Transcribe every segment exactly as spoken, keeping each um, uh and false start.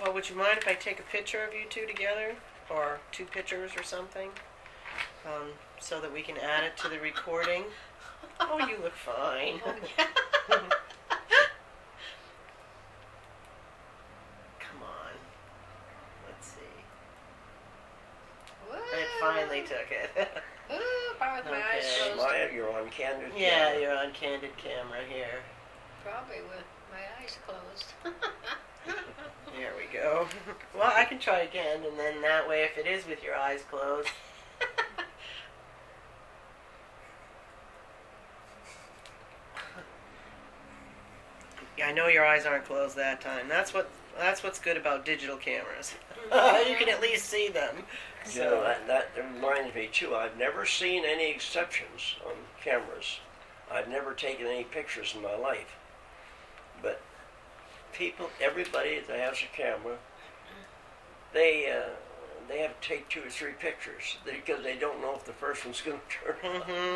Well, would you mind if I take a picture of you two together? Or two pictures or something? Um, so that we can add it to the recording? Oh, you look fine. Oh, yeah. Come on. Let's see. Woo. I finally took it. Ooh, probably with my Okay. eyes closed. Maya, you're on candid Yeah, camera. you're on candid camera here. Probably with my eyes closed. There we go. Well, I can try again, and then that way, if it is with your eyes closed. Yeah, I know your eyes aren't closed that time. That's what that's what's good about digital cameras. You can at least see them. You know, that, that reminds me too, I've never seen any exceptions on cameras. I've never taken any pictures in my life. But people, everybody that has a camera, they uh, they have to take two or three pictures because they don't know if the first one's going to turn out. Mm-hmm.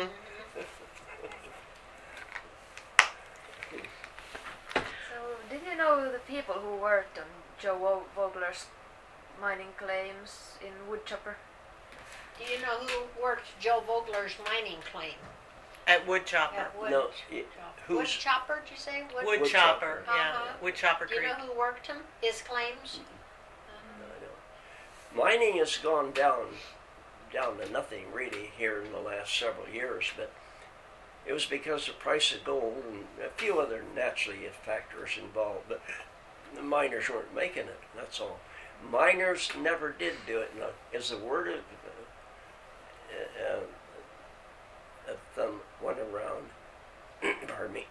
So, did you know the people who worked on Joe Vo- Vogler's mining claims in Woodchopper? Do you know who worked Joe Vogler's mining claim? At Woodchopper. At Wood, No, it- Wood who's- chopper, did you say? Wood, Woodchopper, Woodchopper. yeah. Uh-huh. Woodchopper Do you Creek. know who worked him? His claims? I know. Mining has gone down, down to nothing really here in the last several years, but it was because the price of gold and a few other naturally factors involved, but the miners weren't making it, that's all. Miners never did do it. Now, as the word of, uh, uh, of thumb went around, pardon me,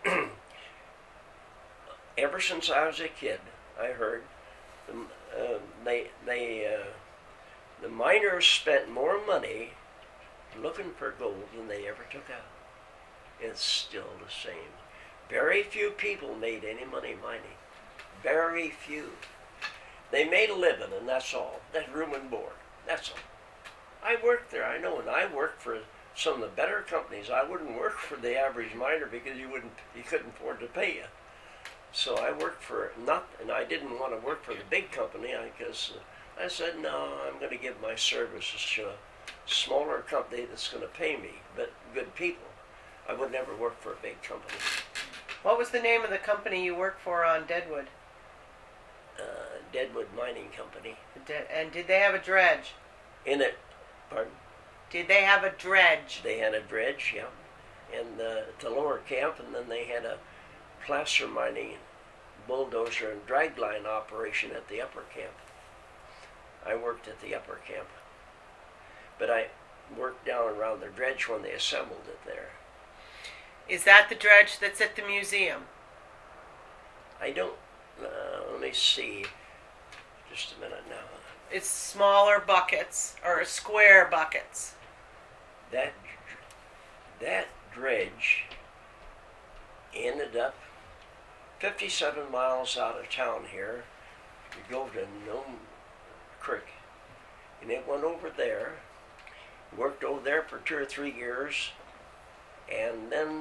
ever since I was a kid, I heard the, uh, they, they, uh, the miners spent more money looking for gold than they ever took out. It's still the same. Very few people made any money mining. Very few. They made a living, and that's all. That's room and board. That's all. I worked there, I know, and I worked for some of the better companies. I wouldn't work for the average miner because you wouldn't, you couldn't afford to pay you. So I worked for not, and I didn't want to work for the big company because uh, I said, no, I'm going to give my services to a smaller company that's going to pay me, but good people. I would never work for a big company. What was the name of the company you worked for on Deadwood? Uh, Deadwood Mining Company. The De- and did they have a dredge? In it, pardon? Did they have a dredge? They had a dredge, yeah, and uh, the lower camp, and then they had a placer mining bulldozer and dragline operation at the upper camp. I worked at the upper camp, but I worked down around the dredge when they assembled it there. Is that the dredge that's at the museum? I don't, uh, let me see, just a minute now. It's smaller buckets, or square buckets. That, that dredge ended up fifty-seven miles out of town here. You go to Nome Creek, and it went over there, worked over there for two or three years, and then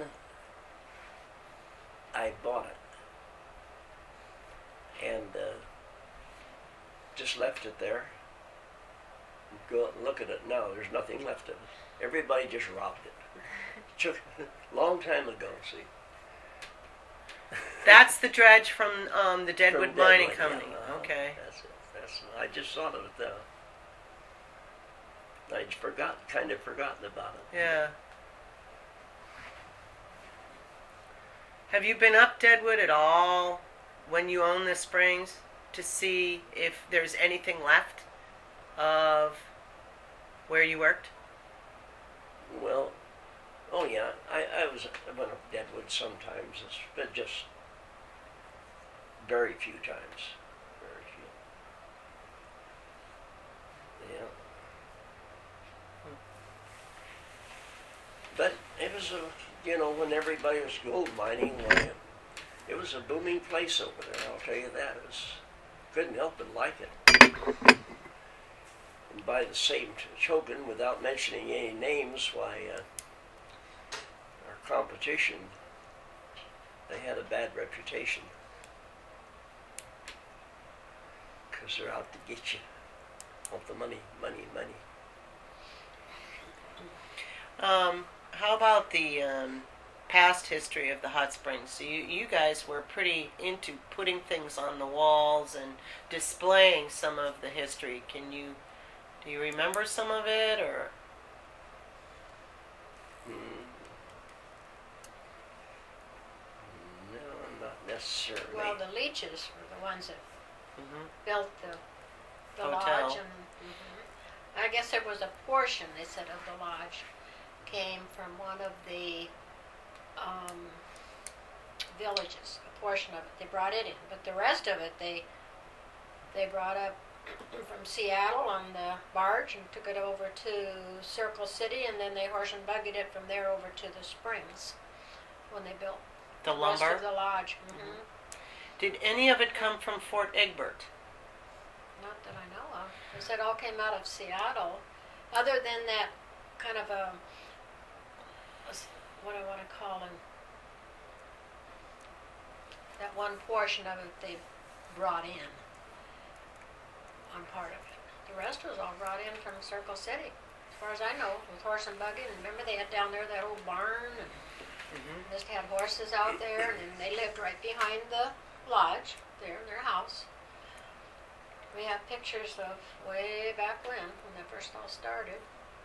I bought it and uh, just left it there. Go out and look at it now. There's nothing left of it. Everybody just robbed it. Took a long time ago. See. That's the dredge from um, the Deadwood From Mining Deadwood, Company. yeah, uh-huh. Okay. That's it. That's. I just thought of it though. I'd forgot, kind of forgotten about it. Yeah. Have you been up Deadwood at all when you own the springs to see if there's anything left of where you worked? Well, oh yeah, I, I was I went up Deadwood sometimes, it's, but just very few times, very few. Yeah. But it was a, you know, when everybody was gold mining, why, it was a booming place over there. I'll tell you that. It was, couldn't help but like it. And by the same token, without mentioning any names, why uh, our competition, they had a bad reputation. because they're out to get you. Want the money, money, money. Um, how about the um, past history of the hot springs? So you, you guys were pretty into putting things on the walls and displaying some of the history. Can you, do you remember some of it, or? Mm. No, not necessarily. Well, the Leaches were the ones that Mm-hmm. built the, the Hotel. lodge. And mhm. I guess there was a portion, they said, of the lodge came from one of the um, villages. A portion of it, they brought it in. But the rest of it, they they brought up from Seattle on the barge and took it over to Circle City, and then they horse and buggied it from there over to the Springs when they built The the rest lumber? of the lodge. hmm Did any of it come from Fort Egbert? Not that I know of. They said it all came out of Seattle, other than that kind of a, a s- what I want to call it, that one portion of it they brought in on part of it. The rest was all brought in from Circle City, as far as I know, with horse and buggy. And remember they had down there that old barn, and Mm-hmm. just had horses out there, and then they lived right behind the lodge there in their house. We have pictures of way back when, when that first all started.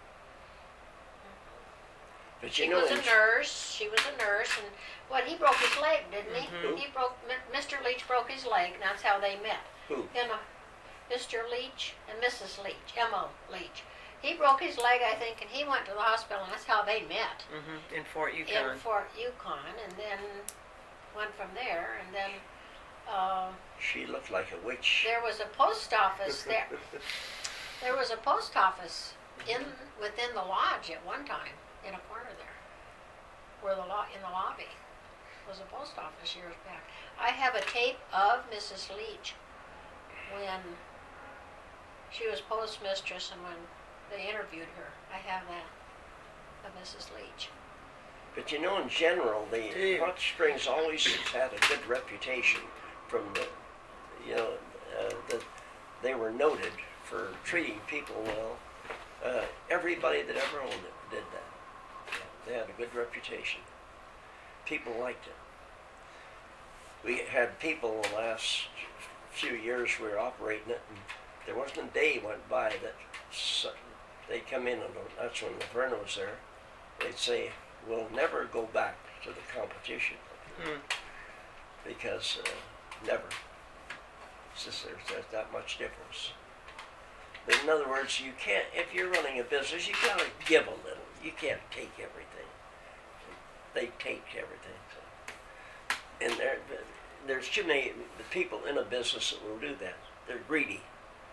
But you She know, was a in- nurse. She was a nurse, and what he broke his leg, didn't he? Mhm. He broke. M- Mister Leach broke his leg, and that's how they met. who? You know, Mister Leach and Missus Leach, Emma Leach. He broke his leg, I think, and he went to the hospital, and that's how they met Mm-hmm. In Fort Yukon. in Fort Yukon, and then went from there, and then. Uh, She looked like a witch. There was a post office there. There was a post office in within the lodge at one time, in a corner there, where the lo- in the lobby was a post office years back. I have a tape of Missus Leach when she was postmistress and when they interviewed her. I have that of Missus Leach. But you know, in general, the Dude. hot springs always has had a good reputation from the, you know, uh, that they were noted for treating people well. Uh, everybody that ever owned it did that. They had a good reputation. People liked it. We had people the last few years we were operating it, and there wasn't a day went by that s- they'd come in, and that's when Laverne was there. They'd say, "We'll never go back to the competition," Mm. because uh, never. It's just there's, there's that much difference. But in other words, you can't, if you're running a business, you gotta give a little. You can't take everything. They take everything. So. And there, there's too many people in a business that will do that. They're greedy.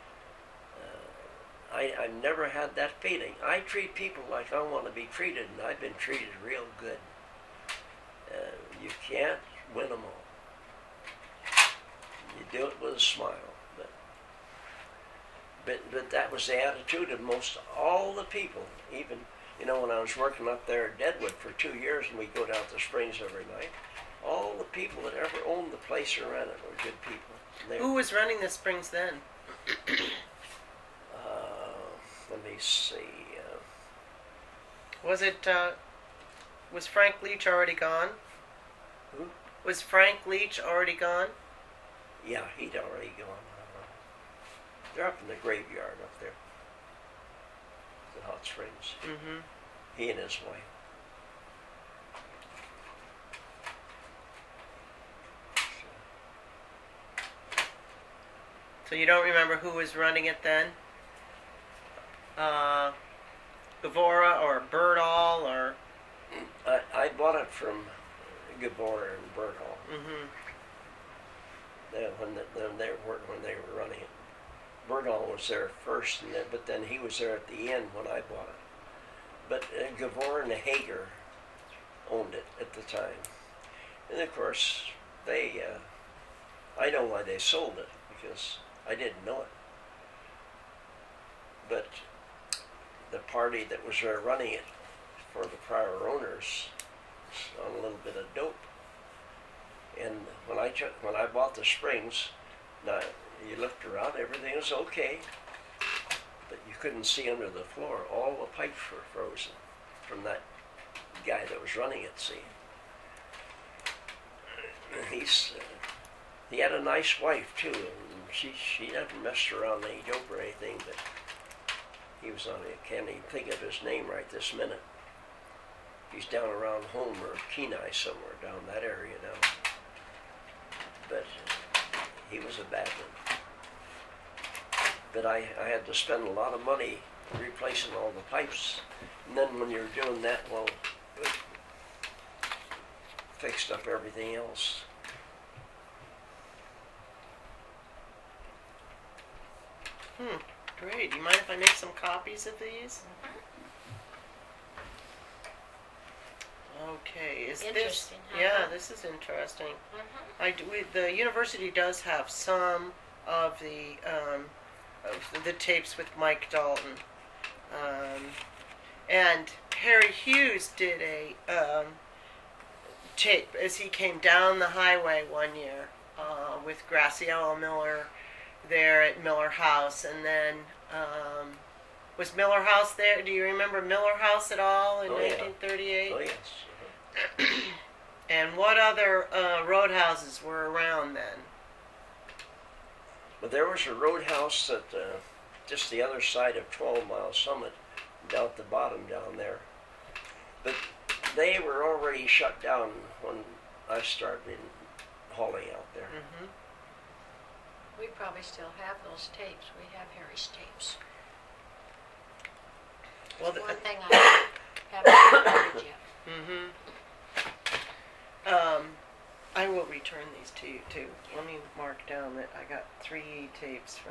Uh, I, I've never had that feeling. I treat people like I want to be treated, and I've been treated real good. Uh, you can't win them all. You do it with a smile. But, but, but that was the attitude of most all the people. Even, you know, when I was working up there at Deadwood for two years and we'd go down to the Springs every night, all the people that ever owned the place or ran it were good people. And they- Who was running the springs then? Uh, let me see. Uh, Was it, uh, was Frank Leach already gone? Who? Was Frank Leach already gone? yeah, he'd already gone. Uh, they're up in the graveyard up there, the Hot Springs. Mm-hmm. He and his wife. So you don't remember who was running it then? Uh, Gavora or Birdall or... I, I bought it from Gabor and Bergall. Mm-hmm. They, when, the, when they were when they were running it. Bergall was there first, and then, but then he was there at the end when I bought it. But uh, Gavor and Hager owned it at the time, and of course they. Uh, I know why they sold it because I didn't know it. But the party that was there running it for the prior owners was on a little bit of dope. And when I took, when I bought the Springs, now you looked around everything was okay. But you couldn't see under the floor. All the pipes were frozen from that guy that was running it, see. He's, uh, he had a nice wife, too, and she, she never messed around any dope or anything, but he was on it. I can't even think of his name right this minute. He's down around home or Kenai somewhere, down that area now. But uh, he was a bad one. But I, I had to spend a lot of money replacing all the pipes. And then when you're doing that, well, it fixed up everything else. Hmm, great. Do you mind if I make some copies of these? Okay, is this? Interesting, huh? Yeah, this is interesting. Mhm. I do, we, the university does have some of the um, of the tapes with Mike Dalton, um, and Harry Hughes did a um, tape as he came down the highway one year uh, with Graciela Miller there at Miller House, and then um, was Miller House there? Do you remember Miller House at all in Oh, yeah. nineteen thirty-eight? Oh, yes. And what other uh, roadhouses were around then? But there was a roadhouse at uh, just the other side of twelve Mile Summit, down at the bottom down there. But they were already shut down when I started hauling out there. Mm-hmm. We probably still have those tapes. We have Harry's tapes. Well, the, One thing I haven't recorded yet. mm-hmm. Um, I will return these to you too. Let me mark down that I got three tapes from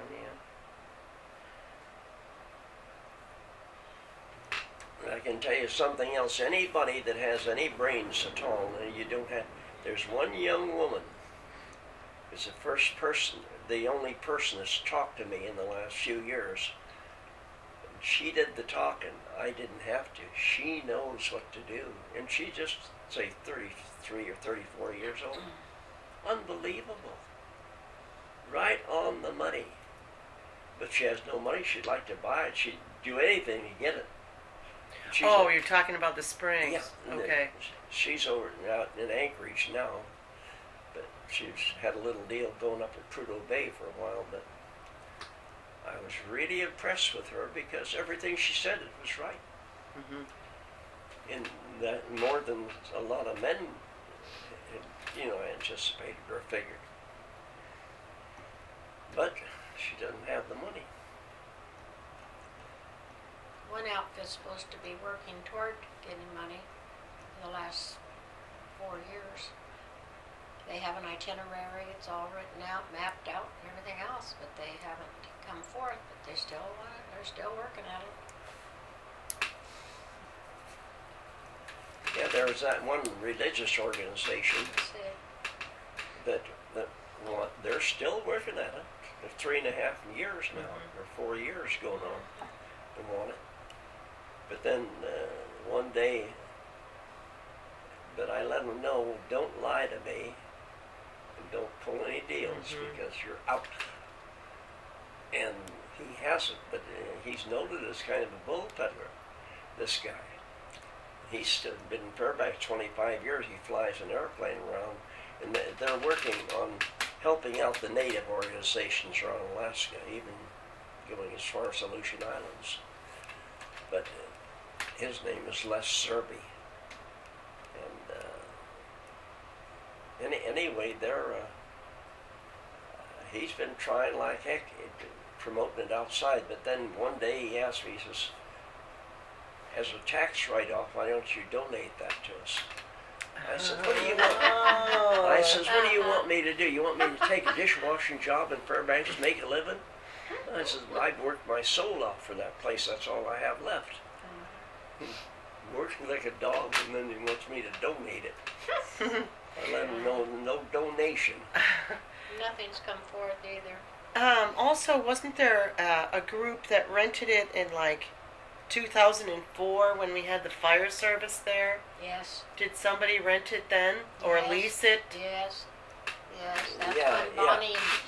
you. I can tell you something else. Anybody that has any brains at all, and you don't have. There's one young woman. Is the first person, the only person that's talked to me in the last few years. And she did the talking. I didn't have to. She knows what to do, and she just say thirty-three or thirty-four years old. Unbelievable. Right on the money. But she has no money. She'd like to buy it. She'd do anything to get it. She's Oh, a- you're talking about the springs. yeah. and Okay. She's over out in Anchorage now, but she's had a little deal going up at Prudhoe Bay for a while. But I was really impressed with her because everything she said it was right, Mm-hmm. and that more than a lot of men, you know, anticipated or figured. But she doesn't have the money. One outfit's supposed to be working toward getting money for the last four years. They have an itinerary, it's all written out, mapped out, and everything else, but they haven't come forth, but they still, uh, they're still working at it. Yeah, there was that one religious organization That's it. that that want, they're still working at it. For three and a half years now, Mhm. or four years going on, they want it. But then uh, one day, but I let them know, don't lie to me, and don't pull any deals Mhm. because you're out. And he hasn't, but uh, he's noted as kind of a bull peddler, this guy. He's still been in Fairbanks twenty-five years. He flies an airplane around, and they- they're working on helping out the native organizations around Alaska, even going as far as Aleutian Islands. But uh, his name is Les Serby. And uh, any, anyway, they're, uh, he's been trying like heck, uh, promoting it outside, but then one day he asked me, he says, as a tax write-off, why don't you donate that to us? I said, what do you want? Oh. I says, what do you want me to do? You want me to take a dishwashing job in Fairbanks and make a living? I says, well, I've worked my soul out for that place. That's all I have left. Working like a dog, and then he wants me to donate it. I let him know no donation. Nothing's come forth either. Um, also, wasn't there uh, a group that rented it in like two thousand four when we had the fire service there? Yes, Did somebody rent it then or Yes. lease it? yes, yes. That's Yeah, when yeah. Bonnie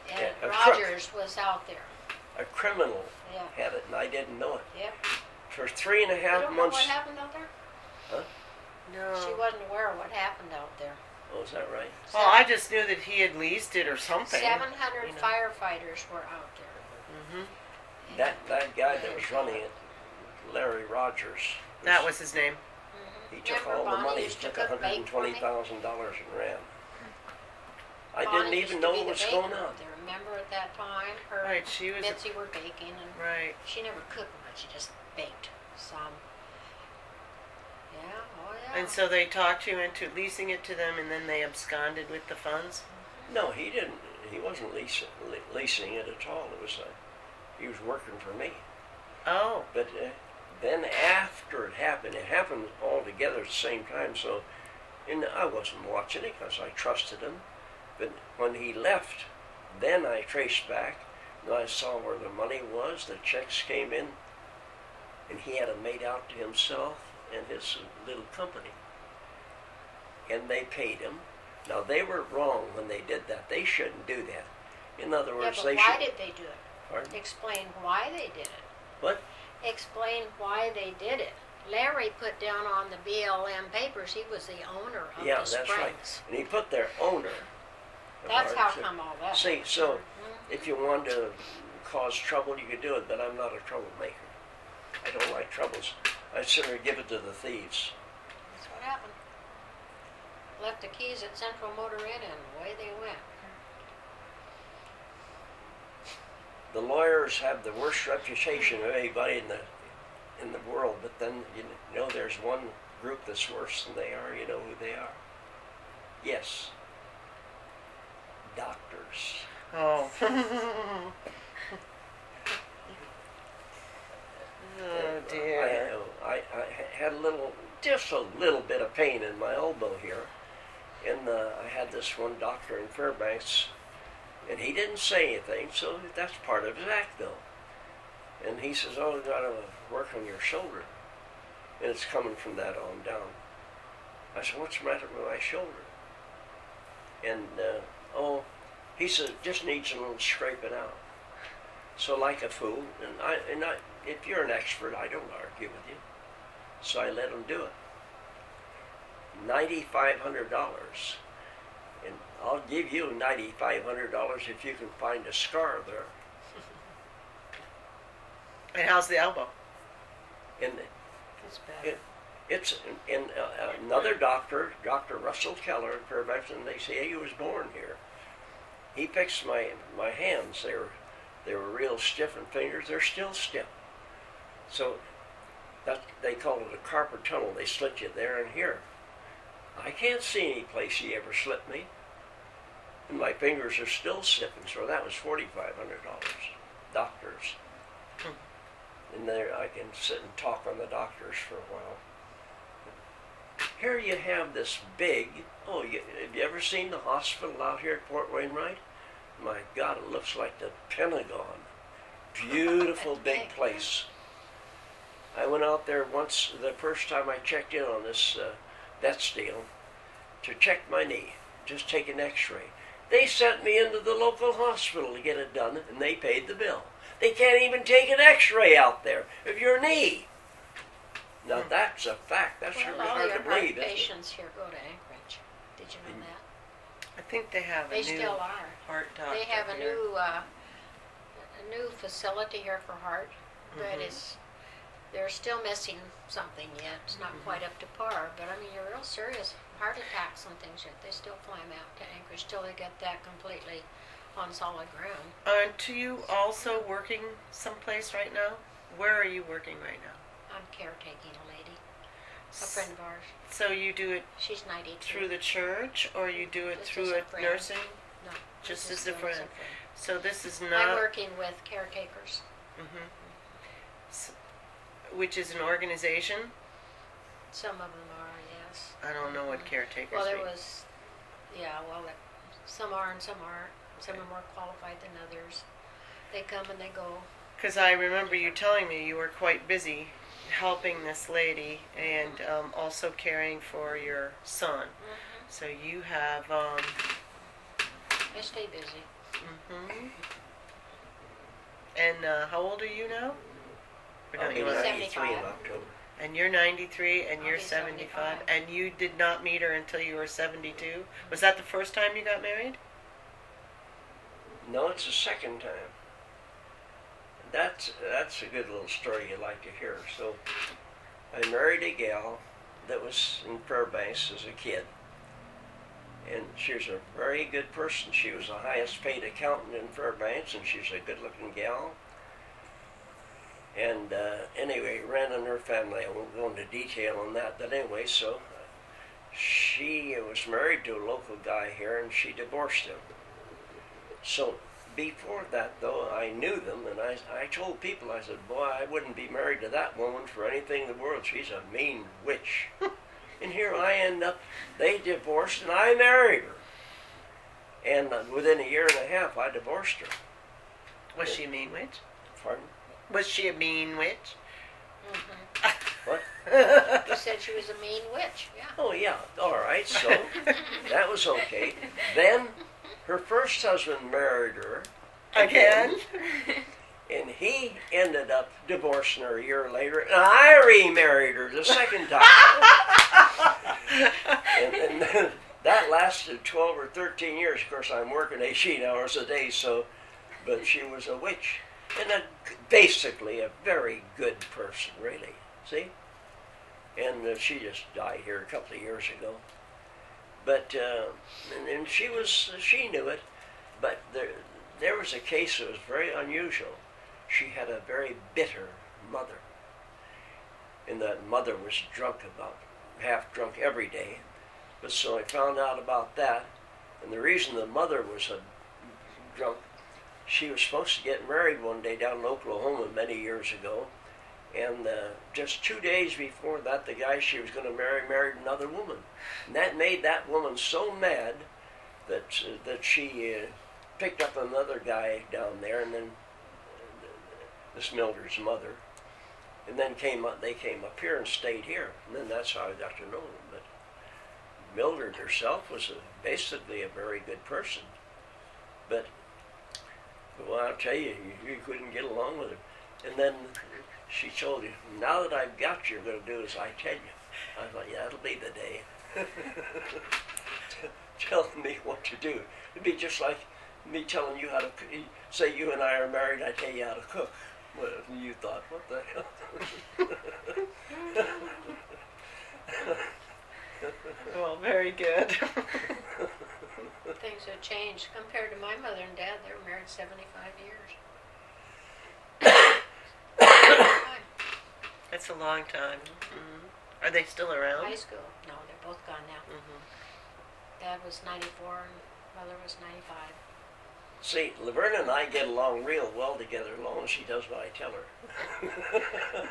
And Yeah, a crook. Rogers was out there. A criminal Yeah. had it, and I didn't know it. Yep. For three and a You half don't know months. what happened out there? No. She wasn't aware of what happened out there. Oh, is that right? Well, I just knew that he had leased it or something. Seven hundred you know. firefighters were out there. hmm That that guy that was running it, Larry Rogers. That was his name. Mhm. He took Remember all the Bonnie money. He used to took cook one hundred bake for me? twenty thousand dollars and ran. I Bonnie didn't used even to know be what the was baker going on. out there. Remember at that time, her Right, she was. Betsy were baking, and Right. she never cooked much. She just baked some. Yeah, oh yeah. And so they talked you into leasing it to them, and then they absconded with the funds. No, he didn't. He wasn't leasing, le- leasing it at all. It was uh, he was working for me. Oh. But uh, then after it happened, it happened all together at the same time. So, and I wasn't watching it because I trusted him. But when he left, then I traced back, and I saw where the money was. The checks came in, and he had them made out to himself and his little company. And they paid him. Now they were wrong when they did that. They shouldn't do that. In other yeah, words, but they why should. did they do it? Pardon? Explain why they did it. What? Explain why they did it. Larry put down on the B L M papers he was the owner of Yeah, the that's springs. right. And he put their owner. That's how Marge, come all that. See, so Mhm. if you wanted to cause trouble, you could do it, but I'm not a troublemaker. I don't like troubles. I'd sooner give it to the thieves. That's what happened. Left the keys at Central Motor Inn and away they went. The lawyers have the worst reputation of anybody in the in the world, but then you know there's one group that's worse than they are. You know who they are? Yes, doctors. Oh. Oh dear. I, I, I had a little, just a little bit of pain in my elbow here. And uh, I had this one doctor in Fairbanks, and he didn't say anything, so that's part of his act, though. And he says, oh, you got to work on your shoulder. And it's coming from that on down. I said, what's the matter with my shoulder? And, uh, oh, he said, just needs a little scraping out. So like a fool, and I, and I, if you're an expert, I don't argue with you. So I let him do it. ninety-five hundred dollars. And I'll give you ninety-five hundred dollars if you can find a scar there. And how's the elbow? And It's bad. it, it's in uh, another doctor, Doctor Russell Keller in Fairbanks, and they say he was born here. He fixed my my hands. They were they were real stiff, and fingers they're still stiff. So that they call it a carpal tunnel. They slit you there and here. I can't see any place he ever slit me, and my fingers are still stiff. And so that was forty-five hundred dollars. Doctors. And there I can sit and talk on the doctors for a while. Here you have this big, oh, you, have you ever seen the hospital out here at Fort Wainwright? My God, it looks like the Pentagon. Beautiful big place. I went out there once, the first time I checked in on this uh, Betts deal, to check my knee, just take an x-ray. They sent me into the local hospital to get it done, and they paid the bill. They can't even take an x-ray out there of your knee. Now that's a fact. That's Well, really all hard your to heart believe, isn't it? patients here go to Anchorage. Did you know that? I think they have a They new still are. heart doctor. They have a here. new uh, a new facility here for heart, but Mhm. it's they're still missing something yet. It's not Mhm. quite up to par. But I mean, you're real serious heart attacks and things yet. They still fly them out to Anchorage till they get that completely on solid ground. Aren't you also working someplace right now? Where are you working right now? I'm caretaking a lady, a friend of ours. So you do it She's ninety-two. through the church, or you do it Just through as a a friend. nursing? No, Just this as is a doing friend. So this is I'm not, working with caretakers. mhm. S- which is an organization. Some of them are, yes. I don't know what caretakers Well, there mean. was, yeah, well, there- some are and some aren't. Some are more qualified than others. They come and they go. Because I remember you telling me you were quite busy helping this lady and um, also caring for your son. So you have, um, I stay busy. Mm-hmm. And uh, how old are you now? Or I'll don't be you want to- ninety-three in seventy-five. October. And you're ninety-three, and I'll you're be seventy-five, seventy-five. and you did not meet her until you were seventy-two. Was that the first time you got married? No, it's the second time. That's that's a good little story you'd like to hear. So, I married a gal that was in Fairbanks as a kid, and she was a very good person. She was the highest paid accountant in Fairbanks, and she was a good-looking gal. And uh, anyway, ran in her family. I won't go into detail on that, but anyway, so she was married to a local guy here, and she divorced him. So before that, though, I knew them, and I, I told people, I said, boy, I wouldn't be married to that woman for anything in the world. She's a mean witch. And here I end up, they divorced, and I married her. And uh, within a year and a half, I divorced her. Was she a mean witch? Pardon? Was she a mean witch? Mm-hmm. What? You said she was a mean witch. Yeah. Oh, yeah, all right, so that was okay. Then her first husband married her Again? and he ended up divorcing her a year later, and I remarried her the second time. and, and then that lasted twelve or thirteen years. Of course, I'm working eighteen hours a day, so, but she was a witch. And a, basically a very good person, really. See? And uh, she just died here a couple of years ago. But, uh, and, and she was, she knew it, but there, there was a case that was very unusual. She had a very bitter mother. And that mother was drunk about, half drunk every day. But so I found out about that. And the reason the mother was a drunk, she was supposed to get married one day down in Oklahoma many years ago, and uh, just two days before that, the guy she was going to marry married another woman. And that made that woman so mad that uh, that she uh, picked up another guy down there, and then uh, this Mildred's mother, and then came up. They came up here and stayed here, and then that's how I got to know them. But Mildred herself was a, basically a very good person, but. Well, I'll tell you, you, you couldn't get along with her. And then she told you, now that I've got you, you're going to do as I tell you. I thought, yeah, that'll be the day. Telling me what to do. It'd be just like me telling you how to, say you and I are married, I tell you how to cook. Well, you thought, what the hell? Well, very good. Things have changed compared to my mother and dad. They were married seventy-five years. That's a long time. Mm-hmm. Are they still around? High school. No, they're both gone now. Mm-hmm. Dad was ninety-four and mother was ninety-five. See, Laverna and I get along real well together as long as she does what I tell her.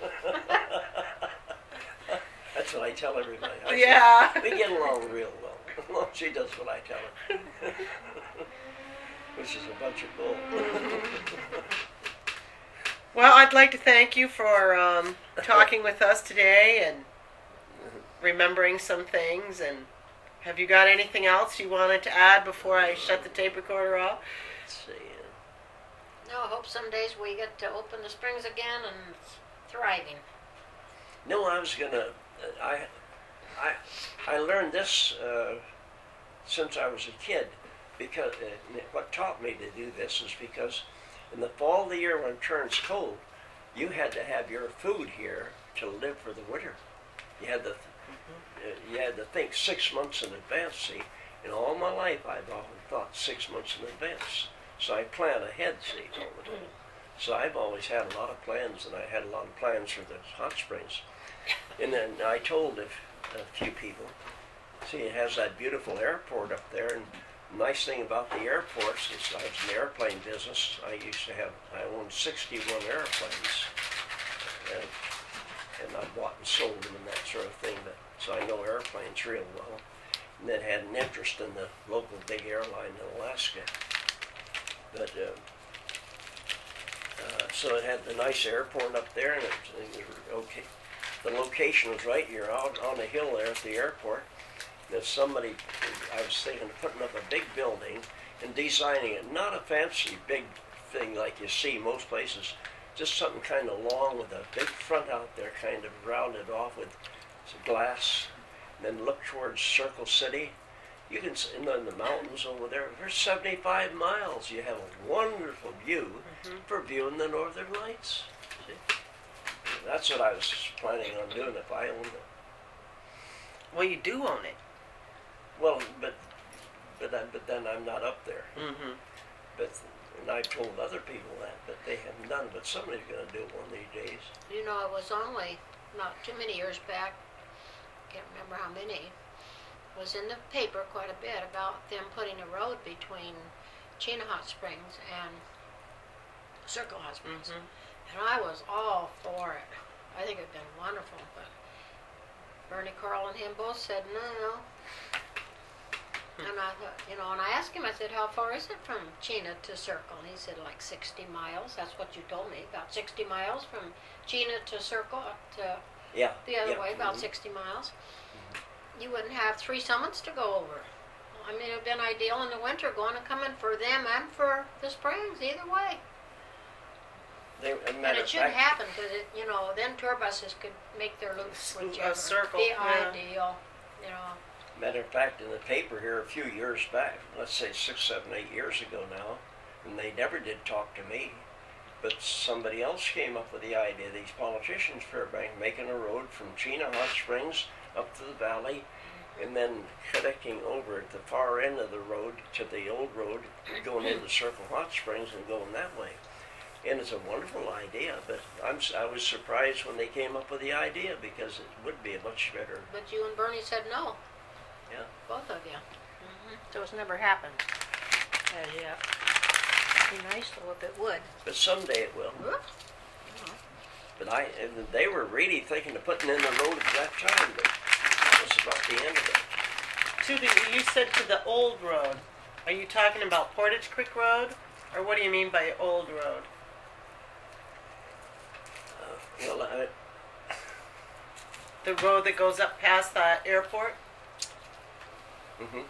That's what I tell everybody. I say, Yeah. we get along real well as long as she does what I tell her. Which is a bunch of bull. Well, I'd like to thank you for um, talking with us today and remembering some things. And have you got anything else you wanted to add before I shut the tape recorder off? Let's see. uh, No, I hope some days we get to open the springs again and it's thriving. No, I was gonna. I, I, I learned this uh, since I was a kid, because uh, what taught me to do this is because in the fall of the year when it turns cold, you had to have your food here to live for the winter. You had to, uh, you had to think six months in advance. See, in all my life, I've often thought six months in advance, so I plan ahead. See, all the time. So I've always had a lot of plans, and I had a lot of plans for the hot springs. And then I told a, a few people, see, it has that beautiful airport up there, and the nice thing about the airports is I was in the airplane business. I used to have, I owned sixty-one airplanes, and, and I bought and sold them and that sort of thing, but, so I know airplanes real well. And then had an interest in the local big airline in Alaska. But, uh, uh, so it had the nice airport up there, and it, it was okay. The location was right here out on the hill there at the airport. There's somebody, I was thinking of putting up a big building, and designing it. Not a fancy big thing like you see most places. Just something kind of long with a big front out there, kind of rounded off with some glass. And then look towards Circle City. You can see in the mountains over there. For seventy-five miles, you have a wonderful view Mhm. for viewing the Northern Lights. See? That's what I was planning on doing if I owned it. Well, you do own it. Well, but but then, but then I'm not up there. Mm-hmm. But and I've told other people that, but they haven't done it. But somebody's going to do it one of these days. You know, it was only not too many years back, can't remember how many, was in the paper quite a bit about them putting a road between Chena Hot Springs and Circle Hot Springs. Mm-hmm. And I was all for it. I think it'd been wonderful, but Bernie Carl and him both said no. And I thought, you know, and I asked him, I said, how far is it from Chena to Circle? And he said, like sixty miles. That's what you told me, about sixty miles from Chena to Circle, up to Yeah. the other yeah. way, about Mhm. sixty miles. You wouldn't have three summits to go over. I mean, it would have been ideal in the winter, going and coming for them and for the Springs, either way. They, as a And matter it of shouldn't fact, happen, because it, you know, then tour buses could make their loops, A whichever. circle, Be yeah. ideal, you know. matter of fact, in the paper here a few years back, let's say six, seven, eight years ago now, and they never did talk to me, but somebody else came up with the idea. These politicians, Fairbanks, making a road from Chena Hot Springs up to the valley, and then connecting over at the far end of the road to the old road, going into Circle Hot Springs and going that way. And it's a wonderful idea, but I'm, s- I was surprised when they came up with the idea, because it would be a much better. But you and Bernie said no. Yeah. Both of you. Mm-hmm. So it's never happened. As yet. It'd be nice though if it would. But someday it will. Whoop. But I, and they were really thinking of putting in the road at that time, but that was about the end of it. To the, you said to the old road. Are you talking about Portage Creek Road? Or what do you mean by old road? Uh, well, I, The road that goes up past the airport? hmm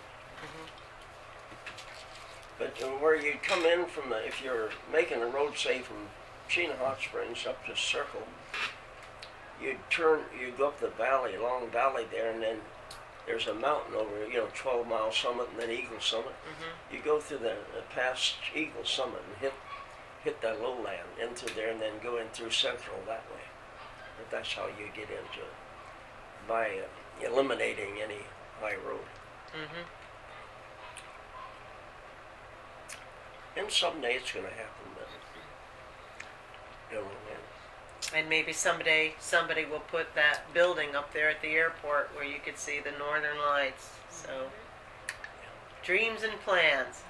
But uh, where you come in from, the, if you're making a road, say from Chena Hot Springs up to Circle, you turn, you go up the valley, along the valley there, and then there's a mountain over, you know, twelve mile summit and then Eagle Summit. Mm-hmm. You go through the, the past Eagle Summit and hit hit that lowland into there, and then go in through Central that way. But that's how you get into it, by uh, eliminating any high road. Mm-hmm. And someday it's going to happen, but don't know when. And maybe someday somebody will put that building up there at the airport where you could see the northern lights. So, dreams and plans.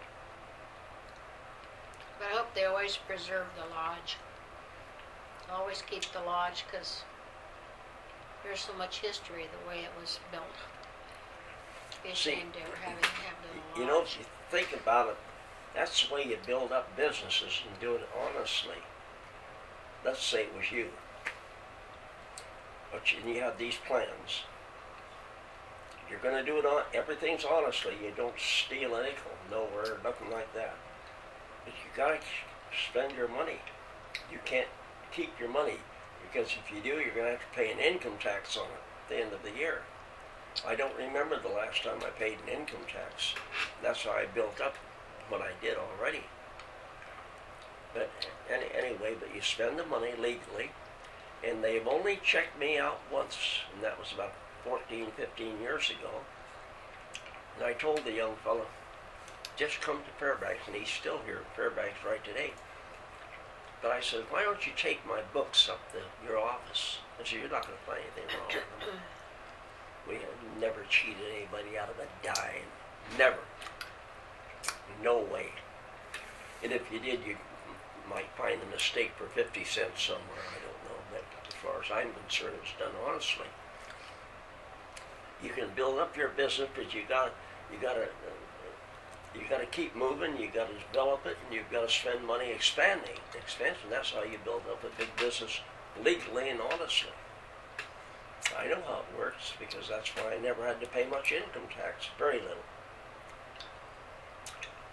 But I hope they always preserve the lodge. Always keep the lodge, because there's so much history the way it was built. Be See, ashamed to ever having to have the You lodge. know, if you think about it, that's the way you build up businesses and do it honestly. Let's say it was you. But you, you have these plans. You're going to do it on, everything's honestly. You don't steal a nickel, nowhere, nothing like that. But you got to spend your money. You can't keep your money, because if you do, you're going to have to pay an income tax on it at the end of the year. I don't remember the last time I paid an income tax. That's how I built up what I did already. But any, anyway, but you spend the money legally, and they've only checked me out once, and that was about fourteen, fifteen years ago. And I told the young fellow, just come to Fairbanks, and he's still here at Fairbanks right today. But I said, why don't you take my books up to your office? I said, you're not going to find anything wrong with them. We have never cheated anybody out of a dime. Never. No way. And if you did, you might find a mistake for fifty cents somewhere. I don't know. But as far as I'm concerned, it's done honestly. You can build up your business, but you got you got to uh, you got to keep moving. You got to develop it, and you've got to spend money expanding. Expansion. That's how you build up a big business legally and honestly. I know how it works, because that's why I never had to pay much income tax. Very little.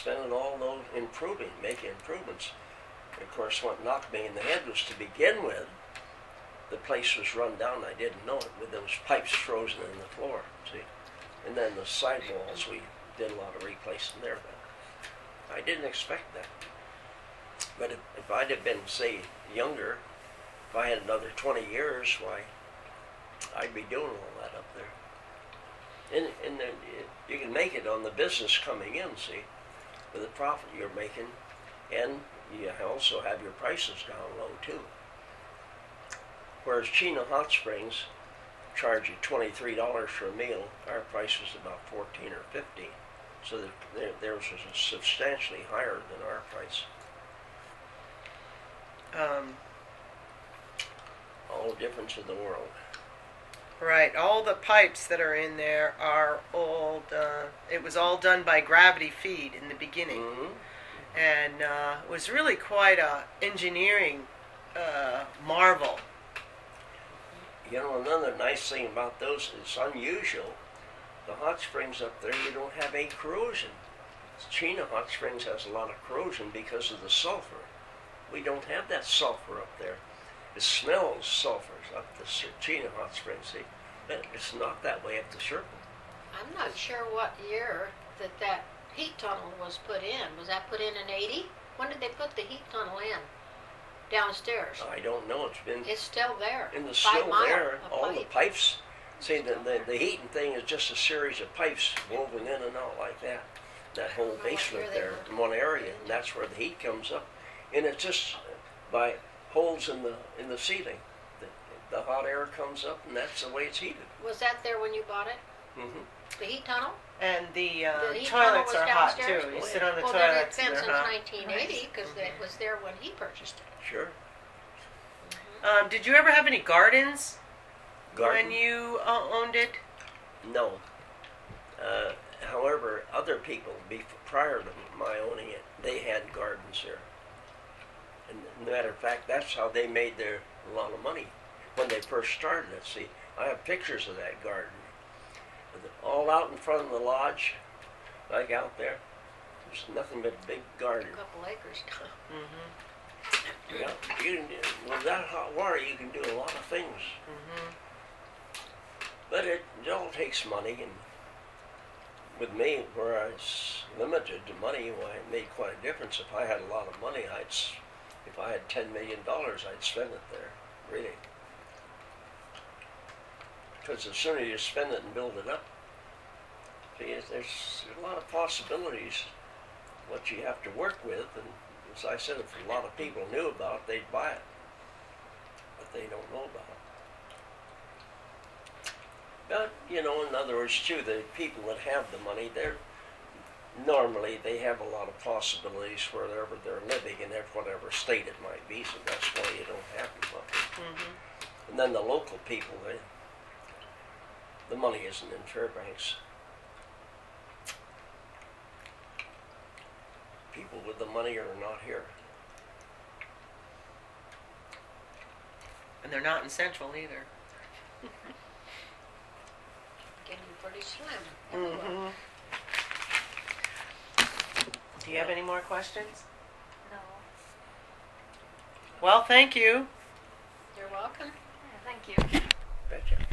spending all those improving, making improvements. And of course, what knocked me in the head was to begin with, the place was run down. I didn't know it, with those pipes frozen in the floor. See, and then the sidewalls, we did a lot of replacing there. But I didn't expect that. But if, if I'd have been, say, younger, if I had another twenty years, why, I'd be doing all that up there. And, and then it, you can make it on the business coming in, see, with the profit you're making, and you also have your prices down low too. Whereas Chino Hot Springs charge you twenty-three dollars for a meal, our price was about fourteen or fifteen. So that their, theirs was substantially higher than our price. Um, All the difference in the world. right. All the pipes that are in there are old. Uh, it was all done by gravity feed in the beginning, Mm-hmm. and uh, it was really quite a engineering uh, marvel. You know, another nice thing about those, it's unusual. The hot springs up there, you don't have any corrosion. Chino Hot Springs has a lot of corrosion because of the sulfur. We don't have that sulfur up there. It smells sulfur up the Chino Hot Springs, see? But it's not that way up the circle. I'm not sure what year that that heat tunnel was put in. Was that put in in eighty? When did they put the heat tunnel in? Downstairs. I don't know, it's been It's still there. in the Five still mile there, of all the pipe. pipes. See, the, the, the heating thing is just a series of pipes woven in and out like that. That whole know what basement year they there were. in one area, and that's where the heat comes up. And it's just by holes in the in the ceiling. The, the hot air comes up, and that's the way it's heated. Was that there when you bought it? Mm-hmm. The heat tunnel? And the, uh, The heat tunnel toilets was are hot downstairs? too. You Oh, sit yeah. on the Well, then toilets it's and been they're since hot. nineteen eighty because it was there when he purchased it. Sure. Um, did you ever have any gardens Garden? when you uh, owned it? No. Uh, however, other people, bef- prior to my owning it, they had gardens there. And as a matter of fact, that's how they made their a lot of money when they first started it. See, I have pictures of that garden. All out in front of the lodge, like out there. There's nothing but a big garden. A couple acres. Mm-hmm. Yeah, you can do, with that hot water, you can do a lot of things. Mm-hmm. But it, it all takes money, and with me, where I was limited to money, why it made quite a difference. If I had a lot of money, I'd, s- if I had ten million dollars, I'd spend it there, really. Because the sooner you spend it and build it up, see, it's- there's a lot of possibilities what you have to work with, and as I said, if a lot of people knew about it, they'd buy it. But they don't know about it. But, you know, in other words, too, the people that have the money, they're normally they have a lot of possibilities wherever they're living in whatever state it might be, so that's why you don't have the money. Mm-hmm. And then the local people, they, the money isn't in Fairbanks. People with the money are not here. And they're not in Central either. Getting pretty slim. Mm-hmm. Do you have any more questions? No. Well, thank you. You're welcome. Yeah, thank you. Betcha.